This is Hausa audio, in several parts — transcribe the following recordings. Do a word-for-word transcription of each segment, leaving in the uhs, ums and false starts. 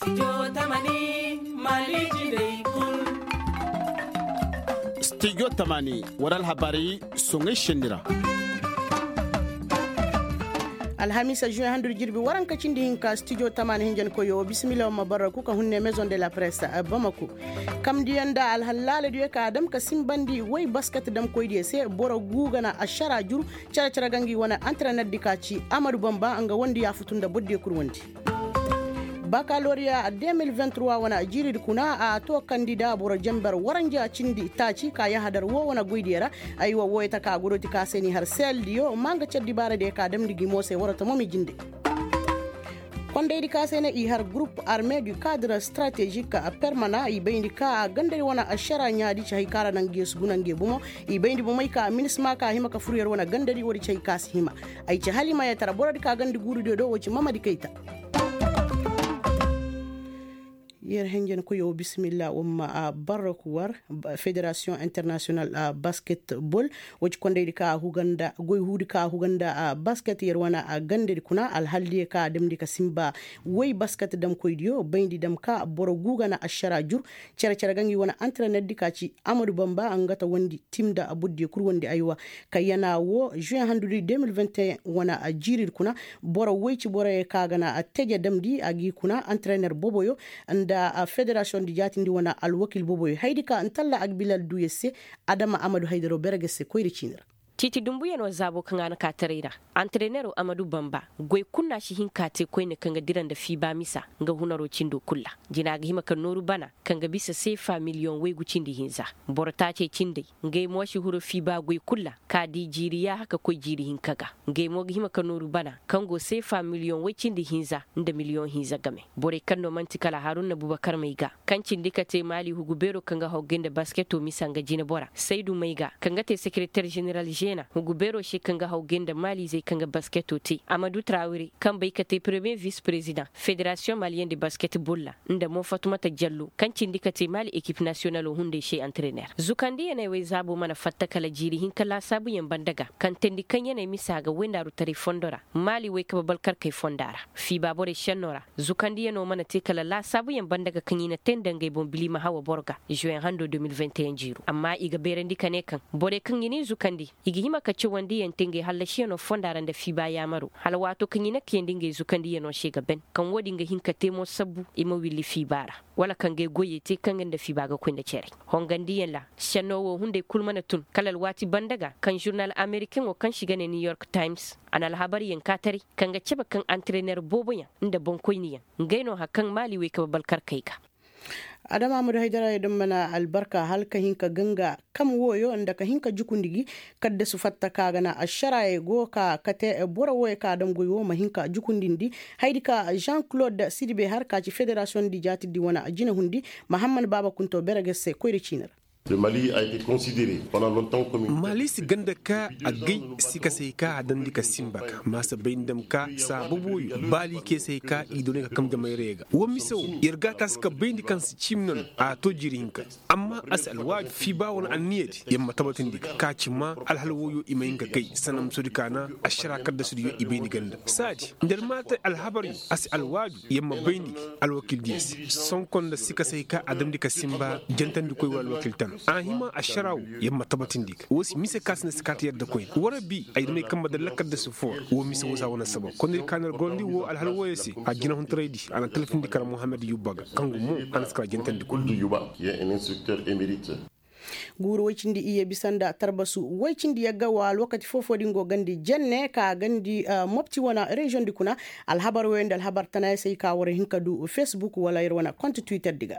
Studio Tamani Maliki Day Kun. Studio Tamani waral habari songe shendira. Alhamisa juin handur jirbi waran kacin di hinka studio tamani hinjan koyo bismillah ma baraku ka hunne maison de la presse a Bamako kam diyanda al halala diye ka adam ka simbandi way basket dam koy diye se boro gugana ashara jur cara cara gangi wana entraîneur dikaci Amadou Bamba anga wondi ya futunda bodde kurwandi Baccalauréat deux mille vingt-trois wana jiri kuna a to candidat boro jambar waranja cindi taci ka ya hadar wo wana goydiyara aywa woyta ka goroti ka seni har sel diyo manga ceddi bare de ka dem digi mose warata momi jinde Kondeydi ka sene i har groupe armé du cadre stratégique permanent i bayndi ka gandari wana ashara nyaadi chay kara nangi sugunange bumo i bayndi bumay ka minisma ka hima ka furyer wana gandari wori chay kas hima ay ci halima ya tara borodi ka gandi guru de do woci Mamadi Keita yer hengen ko yo bismillah umma a baraku war fédération internationale a basketball woj kondeydi ka huganda goy hudi ka huganda a basket yer wana a gandedi kuna al halli ka demdi ka simba way basket dam koydiyo bayndi dam ka boro gugana ashara jur cere cere gangi wana entraîneur dikaci Amadou Bamba angata wondi timda abuddi kur wondi aywa kayana wo juin handudi deux mille vingt et un wana a jirir kuna boro wayci boro e kagana a teje damdi agi kuna entraîneur boboyo anda a fédération di jatindi wana alwakil boboy haydika antalla ak bilal duyesse Adama Amadou Haydaro bergese koyri cinira Titi Dumbuya no zabo kangana ka tarira entraîneur Amadou Bamba goy kunna shi hinkate koy ne kanga diranda fi ba misa nga hunaro cindo kulla jina ga hima kan noru bana kanga bisa sefa million wey gucindi hinza borta ce cinde ngay mo shi huro fi ba goy kulla ka di jiriya haka koy jiri hinkaga ngay mo ga hima kan noru bana kango sefa million wey cindi hinza nda million hinza game bore kanno mantikala Haruna Bubakar Maiga kan cindi ka te mali hugubero kanga hogende basketo misa nga jina bora Seydou Maiga kanga te secrétaire général jena hugubero shi kanga hogende mali zai kanga basketo te Amadou Traoré kan bai ka te premier vice président fédération malienne de basketball la nda mo Fatoumata Diallo kan cindi ka te mali équipe nationale hunde shi entraîneur zukandi yana wai zabo mana fatta kala jiri hin kala sabu yan bandaga kan tendi kan yana misa ga wenda rutari fondora mali wai ka babal kar kai fondara fi babore shanora zukandi yana mana te kala la sabu yan bandaga kan yana tendangai bon bilima hawa borga juin hando deux mille vingt et un jiro amma iga berendi kane kan bore kan yini zukandi igi hima ka ci wandi yan tenge halashi no fondara da fi ba ya maro halwato kan yina kendi ngai zukandi yana shega ben kan wodi nga hinka temo sabu ima willi fi bara wala kan ngai goye te kan da fi baga kwenda cere hongandi yan la shanowo hunde kulmana tun kalal wati bandaga kan journal american o kan shiga ne New York Times anal habari yan katari kan ga ceba kan entraîneur boboya inda bon koyniyan ngaino hakan mali we ka balkar kaika Adama Amadou Haydara ya mana albarka halka hinka ganga kam woyo anda ka hinka jukundigi kadda su fatta kagana ashara e go ka kate bora woy ka dam goyo ma hinka jukundindi haydika Jean-Claude Sidibé har ka ci fédération di jati di wana ajina hundi Mahamman Baba Kunto beragesse koyri cinar Le Mali a été considéré pendant longtemps comme une... Mali si ganda ka a gai sika sai ka dandi ka simbaka masa baindam ka sa bubuyu bali ke sai ka idone ka kam da mai rega wa miso irga ta suka baindi kan su cimnon a to jirinka amma as alwaj fi ba wani anniyati yamma tabatin dika ka cimma alhalwoyo imayin ka kai sanam su dikana ashara kadda su diyo ibaini ganda sadi ndar mata alhabari as alwaj yamma baindi alwakil dies son kon da sika sai ka adam dika simba jantan dikoy wal wakil tan ahima asharaw yamma tabatin dik wosi mise kasna skatiyar da koy warabi ay dum kam da lakad da sufor wo mise wosa wana sabab kon kanal gondi wo alhal woyesi a gina hun trade ana telefon dikar Mohamed Yubaga kangu mo an skra jentan dikul Yuba qui est un instructeur émérite guru waycindi iye bisanda tarbasu waycindi yagga wal wakati fofo dingo gandi jenne ka gandi uh, mopti wana region di kuna alhabar wende alhabar tanay sey ka wara hinka du Facebook wala yir wana compte Twitter diga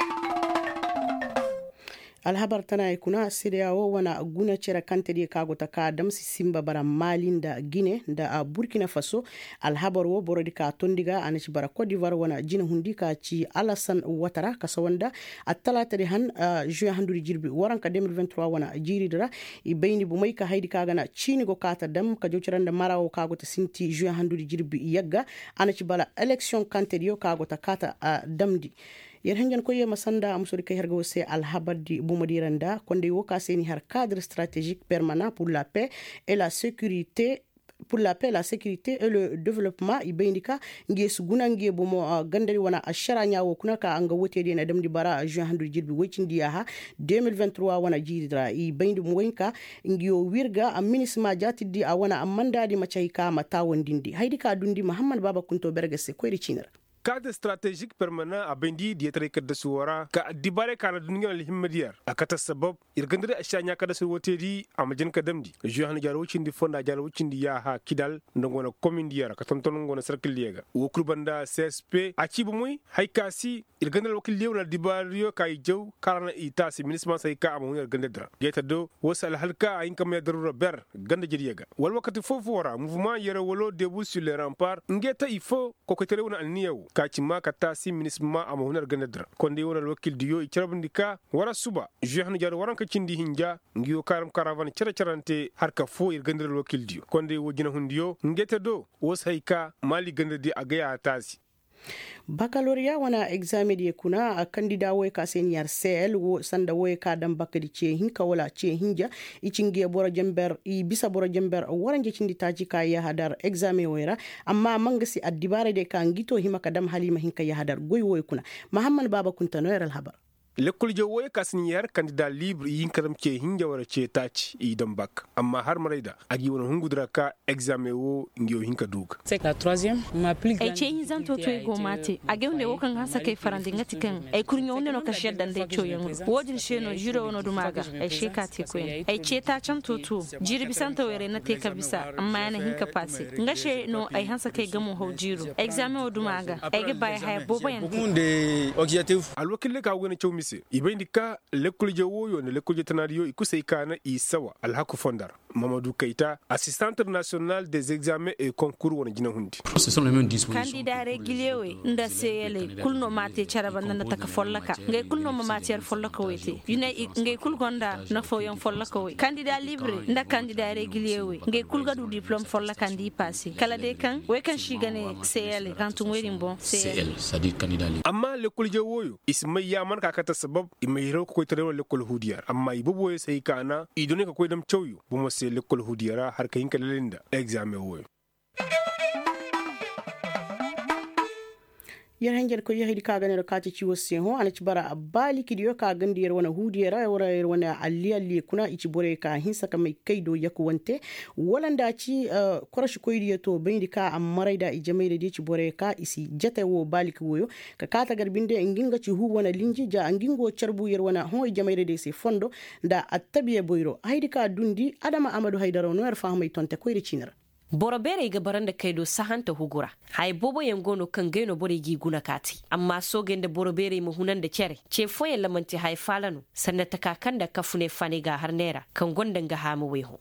alhabar tana kuna sidiyawo wana guna cera kante di kagota ka damsi simba bara Mali da Guinée da Burkina Faso alhabar wo borodi ka tondiga anaci bara Côte d'Ivoire wana jina hundi ka ci Alassane Ouattara kasawanda atalata di han uh, juin handuri jirbi waranka deux mille vingt-trois wana jiri dara i bayni bu may ka haydi kaga na chini go kata dam ka jociranda marawo kagota sinti juin handuri jirbi yagga anaci bala election kante di yo kagota kata uh, damdi yer hanjan ko yema sanda amsori kay hergo se alhabadi bumadiranda konde woka seni har cadre stratégique permanent pour la paix et la sécurité pour la paix, la sécurité et le développement ibendika nge suguna nge bomo gandari wana ashara nyawo kuna ka anga wote de na damdi bara juin handu jirbi wecindi ha deux mille vingt-trois wana jidra ibendi mwenka ngio wirga a minisma jatidi a wana amanda di machaika matawondindi haidi ka dundi Muhammad Baba Kunto Berge se kweri chinara cadre stratégique permanent a bendi di tare kada suwara ka dibare kana duniya alhimmadiyar akata sabab irgandare ashanya kada su wotedi amajin kadamdi johan jarwocin di fonda jarwocin di ya ha kidal ndongona commune diyar ka tonton ngona circle liega wo kurbanda C S P a cibu muy haykasi irgandare wakil lewna dibariyo kay jew karana ita si ministre sai ka amu irgandare geta do wasal halka ayin kam ya darura ber ganda jiriega wal wakati fofu wara mouvement yere wolo debout sur les remparts ngeta il faut ko ko terewna alniyew kacima kata si minisma ama hunar ganadra konde wona wakil diyo i carabindika wara suba juhana jar waranka cindi hinja ngiyo karam karavan cara carante harka fo ir gandral wakil diyo konde wojina hundiyo ngeta do wos hayka mali gandadi agaya tasi baccalauréat wana examen di kuna a kandida woy ka senior C L wo sanda woy ka dam bakadi ce hinka wala ce hinja icinge boro jember i bisa boro jember waranje cindi taji ka ya hadar examen woyra amma mangasi addibare de ka ngito himaka dam halima hinka ya hadar goy woy kuna Muhammad Baba Kunta noyral habar lekul je woy kasiniyar candidat libre yin karam ce hinja wara ce taci idan bak amma har maraida agi wona hungudra ka examen wo ngiyo hinka dug c'est la troisième ma plus ay ce yin zanto to go mate age wonde wokan hasa kai farande ngati kan ay kurnyo wonde no ka sheddan de choyen wodin sheno jiro wono dumaga ay sheka te ko ay ce ta can toto jiri bisanta were na te ka bisa amma yana hinka passe ngashe no ay hansa kai gamu ho jiro examen wo dumaga ay ge bay hay bobo yan de objectif alwakille ka wona chow ibendika lekul je woyo ne lekul je tanariyo ikusai kana isawa alhaku fondar Mamadou Keita assistante nationale des examens et concours wona jina hundi ce sont les mêmes dispositions candidat régulier nda sele kulno mate charaban nda taka follaka ngay kulno matière follaka wete yune ngay kul gonda na fo yon follaka we candidat libre nda candidat régulier we ngay kul gadu diplôme follaka ndi passé kala de kan we kan shigane sele kantu ngweri bon cl ça dit candidat libre amma lekul je woyo ismay yaman ka kata sabab imayro ko tare lekul hudiyar amma ibobo sai kana idone ka koy dam chawyo bu mo se lekul hudiyara har ka hinka lalinda examen woyo yer hengel ko yehidi ka ganero kati ci wosse ho ana ci bara abali kidiyo ka gandir wana hudiyara wala wana alli alli kuna ici bore ka hinsa ka mai kaido yaku wante walanda ci uh, korashi koydiyo to bendi ka amaraida i jamaire de ci bore ka isi jete wo baliki woyo ka kata garbinde nginga ci hu wana linji ja ngingo charbu yer wana ho i jamaire de se fondo da attabiye boyro haydi ka dundi Adama Amadou Haidara no er fahmay tonte koyri cinara boro bere ga baranda kaido sahanta hugura hay bobo yangono kan gaino bore gi guna kati amma so gende boro bere mu hunan da cere ce foyen lamanti hay falanu sanna ta kakan da kafune fane ga har nera kan gondan ga hamu weho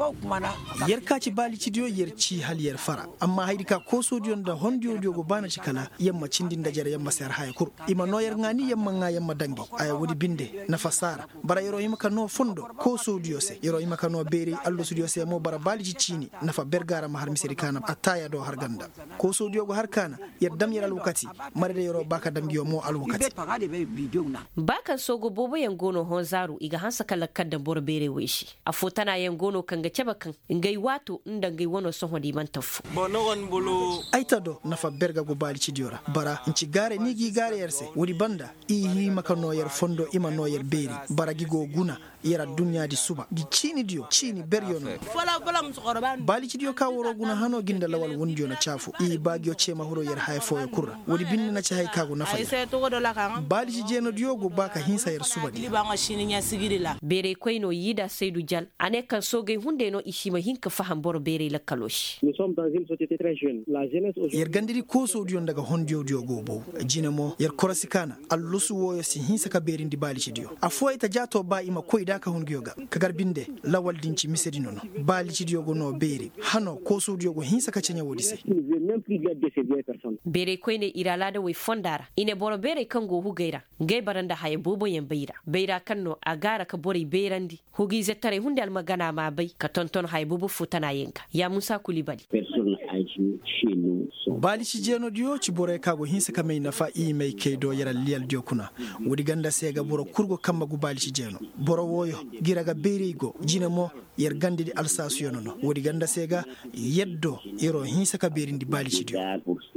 yar kaci bali cidiyo yar ci hal yar fara amma haydi ka ko sodiyon da hondiyo dio go bana cikala yamma cindin da jare yamma sayar hay kur ima no yar ngani yamma nga yamma dangi ay wudi binde na fasara bara yoro yima no fondo ko sodiyo se yoro yima no bere allo sodiyo se mo bara bali ci cini na fa berga ma har misiri kana ataya do har ganda ko sodiyo go har kana yaddam yar alwakati marade yoro baka damgiyo mo alwakati bakan sogo bobo yangono honzaru iga hansa kala kadda borbere weshi afotana yangono kanga cebakan ngai wato inda ngai wono soho di man tafu bono won bulu aitado nafa berga go bali cidiora bara inci gare ni gi gare yerse wodi banda i makano yer fondo ima no yer beri bara gi go guna yera dunya di suba di chini dio chini beryono fala fala msqorban bali cidiyo ka woro guna hano ginda lawal wonjo na chafu i bagyo chema huro yer hay fo kurra wodi binni na ci hay kago nafa ay se to go do la kan bali ci jeno diogo baka hinsa yer suba di ba nga shini nya sigiri la bere koyno yida Seydou Dial ane kan soge hunde no ishima hinka faham boro bere la kaloshi nous sommes dans une société très jeune la jeunesse aujourd'hui yer gandiri ko so dion daga hondio diogo bo jinamo yer korosikana allusu woyo si hinsa ka beri ndi bali ci dio afo ita jato ba ima koyda ka hongioga ka garbinde lawal dinci misedi nono bali ci diogo no beri hano ko so diogo hinsa ka cenya wodi se bere koyne iralada we fondara ine boro bere kango hugaira ngai baranda haye bobo yen beira beira kanno agara ka bori beirandi hugi zettare hunde almagana ma bay ka tonton haye bobo futana yenka ya Musa Kulibali personne âgée chez nous sont bali ci jeno dio ci bore kago hinsa kamay nafa i may kaydo yara liyal dio kuna wodi ganda sega boro kurgo kamma gu bali ci jeno boro woyo giraga berigo jina mo yer gande di alsation no wodi ganda sega yeddo iro hinsa ka berindi bali ci dio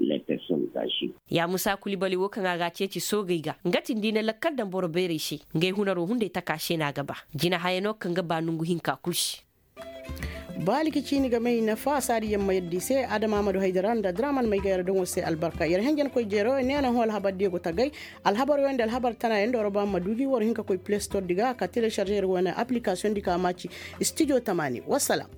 ya musa kulibali wo kan aga ceci so gaiga ngati dina lakkar da boro bere shi ngai hunaro hunde ta kashe na gaba jina hayano kan gaba nungu hinka kushi baliki chini ga mai nafa sari yamma yaddi sai adama madu haidaran da draman mai gayar don sai albarka yar hangen koy jero ne na hol habar diego tagay alhabar wanda alhabar tana yanda roba madugi war hinka koy play store diga ka telecharger wana application dika machi studio tamani wassalam.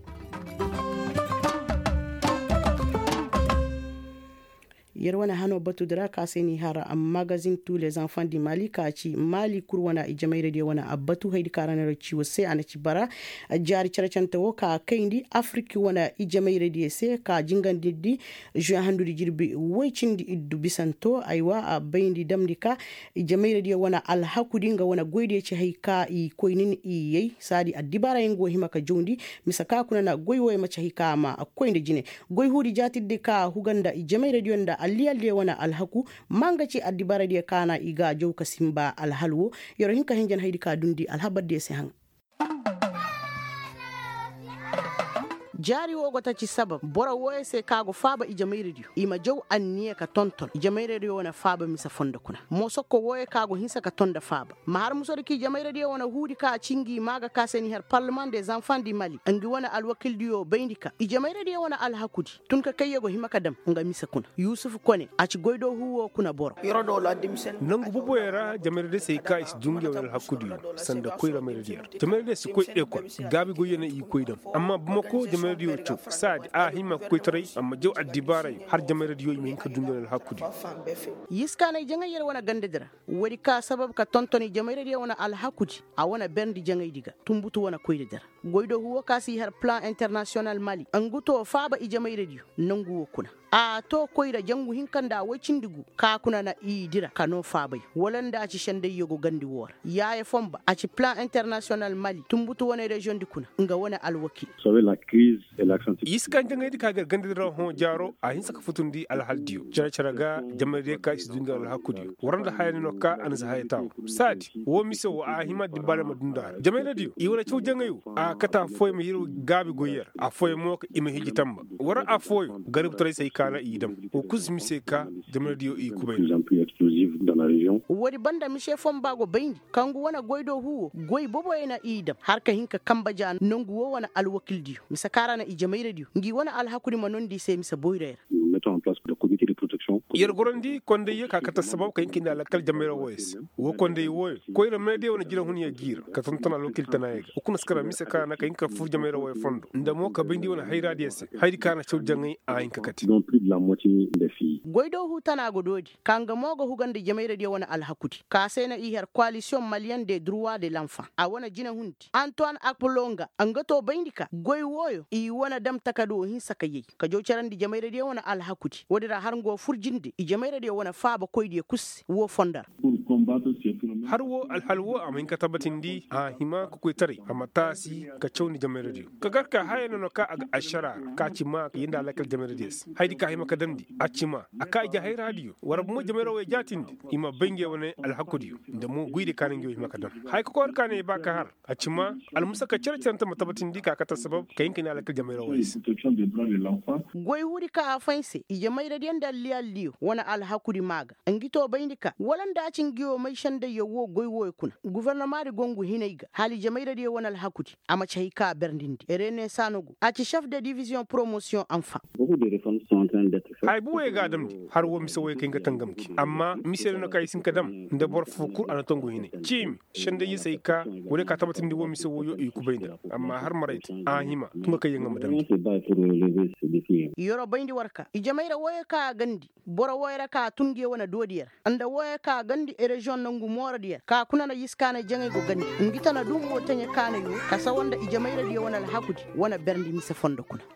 Yerwana hano batu dira kaseni hara am magazine tous les enfants du Mali kaci Mali kurwana ijamai radio wana abatu haidi karana rachi wase ana bara jari charachanta wo ka kaindi Afrique wana ijamai radio se ka jingan diddi juin handuri jirbi waycindi iddu bisanto aywa a bayndi damdika ijamai radio wana alhakudinga wana goyde ci hayka i koynin i yey sadi adibara yengo himaka jondi misaka kuna na goywoy ma ci hayka ma koynde jine goy hudi jatidde ka huganda ijamai radio nda aliyalde wana alhaku mangaci addibara de kana iga jawka simba alhalwo yoro hinka henjan haydi ka dundi alhabadde se han jari wogo taci sabab bora woye se kago faba ijamai radio ima jaw anniye ka tonton ijamai radio wana faba misa fonda kuna mo sokko woye kago hinsa ka tonda faba ma har musori ki ijamai radio wana hudi ka cingi maga kaseni her parlement des enfants du Mali angi wana alwakil diyo bayndika ijamai radio wana alhakudi tun ka kayyego himaka dam nga misa kuna Yusuf Kone aci goydo huwo kuna boro yorodo la dimsen nangu bubo era jamai radio se ka is dungi wana alhakudi sanda koyra mai radio jamai radio se koy ekol gabi goyena i koydam amma bumako jamai radio to sad a hima koytray amma jaw adibara har jamai radio mi ka dundal hakudi yiskana janga yer wana gandedira wadi ka sabab ka tontoni jamai radio wana al hakudi a wana bendi jangay diga tumbutu wana koydedira goydo huwa kasi har plan international Mali anguto faba i jamai radio nangu kuna a to koyra jangu hinkanda wacindigu ka kuna na idira kano fabai walanda ci shande yogo gandi wor yaye fomba a ci plan international Mali tumbutu wana region dikuna nga wana alwaki savez la crise et l'accent iskan jangay dika ga gandi ro ho jaro a hinsa ka futundi al haldiyo cara cara ga jamade ka is dunga al hakudi waranda hayani no ka an hayata sadi wo miso wo a hima di bala madunda jamade dio i wala ciw jangayu a kata foy mi yiru gabi goyer a foy mo ko ime hijitamba wara a foy garib tray say kana idam o kuzmi se ka jamade dio i kubay dans la région wodi banda mi chefom bago bayndi kangu wana goydo huwo goy bobo ena idam harka hinka kambaja nongu wo wana alwakil dio misakara na ijamai radio ngi wana alhakudi manondi se misa boyrer mettons en place le comité de protection yer gorondi konde ye ka kata sabab kan kinda la kal jamera woyes wo konde woy koy na mede wona jira hunya gira ka tontana lokil tanayega o kuna skara misaka na kan ka fu jamera woy fondo ndamo ka bindi wona hayra dese haydi kana cew jangai a hinka kati donc plus de la moitié des filles goydo hu tana gododi kanga mogo hugande jamai radio wana alhakudi ka sena i her coalition malienne des droits de l'enfant a wana jina hundi Antoine Akpolonga angato bayndika goy woyo i wana dam takado hin sakaye ka jow carandi jamai radio wana alhakudi wodira har ngo furjinde i jamai radio wana faaba koydi kus wo fondar har wo alhalwo amin ka tabatindi a hima ko koy tare amma tasi ka cewni jamai radio ka garka hayana no ka aga ashara ka cima yinda lakal jamai radio haydi ka hima ka damdi acima aka ja hay radio war mo jamai radio jatindi ima bange wona alhakudi da mo guide kanin gyo hima ka dam hay ko kor kane ba ka har acima almusaka cercanta matabatindi ka kata sabab kayin kina lakal jamai radio goy huri ka afanse i jamai radio dalli alliyo wana alhakudi maga angito bayndika walanda acin giyo mai shanda yawo goy woy kuna gouvernement gongu hinaiga hali jamai radio wana alhakudi ama chayka berndindi erene sanogu aci chef de division promotion enfant beaucoup de réformes sont en train d'être faites hay buwe ga damdi har wo miso way kinga tangamki amma misel no kay sin kadam nda bor fukur ana tongo hine chimi shanda yi sai ka wole ka tabatindi wo miso woyo i kubayda amma har marait a hima tunga kay yanga madam yoro bayndi warka i jamaira woye ka gandi bora woyra ka tunge wana dodiyar anda woye ka gandi e region nangu mora diyar ka kunana yiskana jangay go gandi ngitana dum wo tanya kana yu ka sawanda i jamaira di wana hakudi wana berndi misa fondo kuna